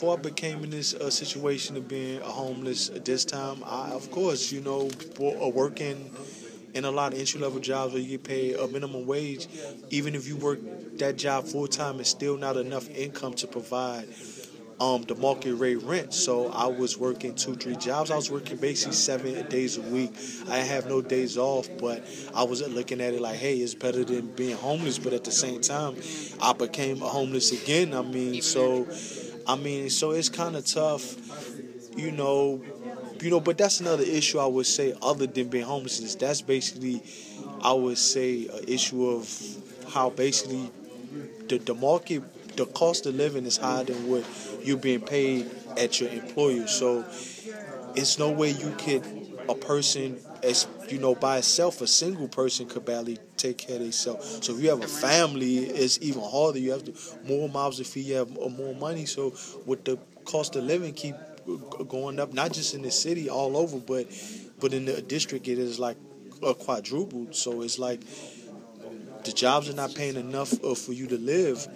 Before I became in this situation of being a homeless at this time, I, of course, working in a lot of entry level jobs where you get paid a minimum wage, even if you work that job full time, it's still not enough income to provide the market rate rent. So I was working 2, 3 jobs. I was working basically 7 days a week. I have no days off, but I was looking at it like, hey, it's better than being homeless. But at the same time, I became a homeless again. So it's kind of tough, you know. But that's another issue I would say, other than being homeless. That's basically, I would say, an issue of how basically the market, the cost of living is higher than what you're being paid at your employer. So it's no way you could, a person, as by itself, a single person could barely take care of themselves. So if you have a family, it's even harder. You have to, more mouths to feed, you have more money. So with the cost of living keep going up, not just in the city, all over, but in the district, it is like a quadrupled. So it's like the jobs are not paying enough for you to live.